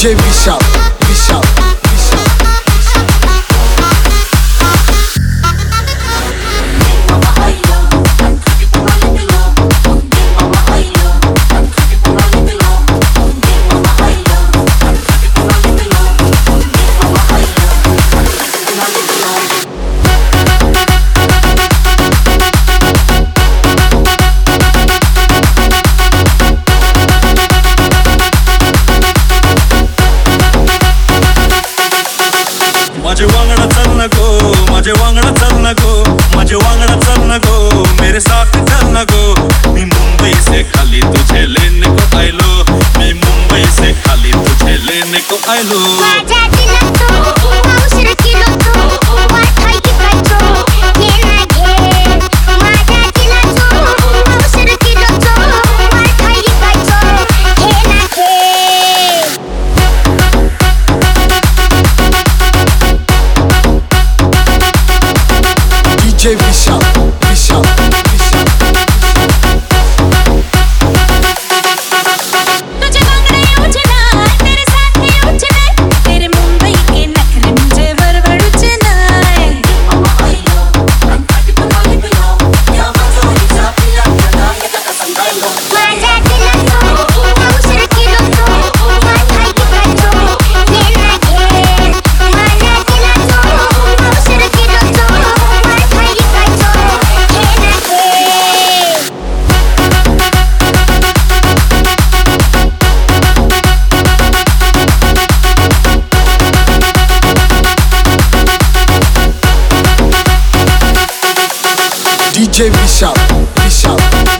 DJ Vishal, Vishal, Vishal. माझे वांगडा चल नको, माझे वांगडा चल नको, माझे वांगडा चल नको, मेरे साथ चल नको. मी मुंबई से खाली तुझे लेने को आयलो, मी मुंबई से खाली तुझे लेने को आयलो. माझ्या दिलात तो औषध किलो तो वाटाय की काय तो ये ना घे. माझ्या दिलात तो औषध किलो तो वाटाय की काय तो ये ना घे. DJ Vishal, Vishal, Vishal. तुझे वांगडे येऊचे नाय, तेरे साथ येऊचे नाय, तेरे मुंबई के नखरे मुझे वरवडूचे नाय. माझ्या दिलात तो औषध किलो तो वाटाय की काय तो ये ना घे. माझ्या दिलात तो औषध किलो तो वाटाय की काय तो ये ना घे. DJ Vishal, Vishal.